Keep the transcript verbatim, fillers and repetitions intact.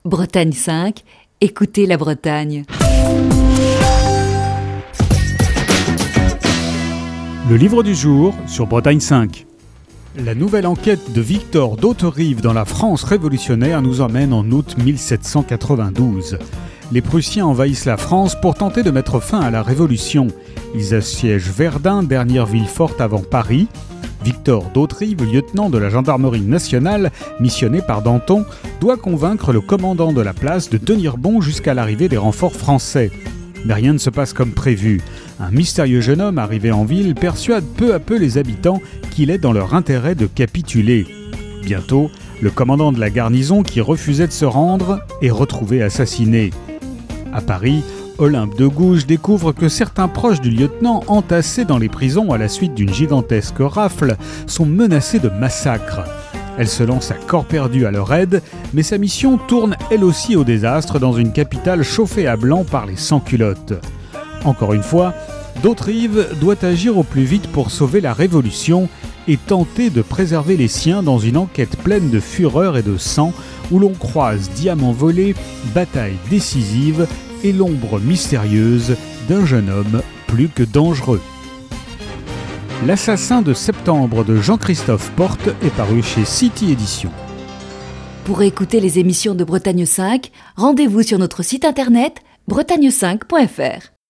Bretagne cinq, écoutez la Bretagne. Le livre du jour sur Bretagne cinq. La nouvelle enquête de Victor d'Hauterive dans la France révolutionnaire nous emmène en août mille sept cent quatre-vingt-douze. Les Prussiens envahissent la France pour tenter de mettre fin à la Révolution. Ils assiègent Verdun, dernière ville forte avant Paris. Victor d'Hauterive, lieutenant de la gendarmerie nationale, missionné par Danton, doit convaincre le commandant de la place de tenir bon jusqu'à l'arrivée des renforts français. Mais rien ne se passe comme prévu. Un mystérieux jeune homme arrivé en ville persuade peu à peu les habitants qu'il est dans leur intérêt de capituler. Bientôt, le commandant de la garnison qui refusait de se rendre est retrouvé assassiné. À Paris, Olympe de Gouges découvre que certains proches du lieutenant, entassés dans les prisons à la suite d'une gigantesque rafle, sont menacés de massacre. Elle se lance à corps perdu à leur aide, mais sa mission tourne elle aussi au désastre dans une capitale chauffée à blanc par les sans-culottes. Encore une fois, d'Hauterive doit agir au plus vite pour sauver la Révolution et tenter de préserver les siens dans une enquête pleine de fureur et de sang où l'on croise diamants volés, batailles décisives et l'ombre mystérieuse d'un jeune homme plus que dangereux. L'assassin de septembre de Jean-Christophe Porte est paru chez City Éditions. Pour écouter les émissions de Bretagne cinq, rendez-vous sur notre site internet bretagne cinq point f r.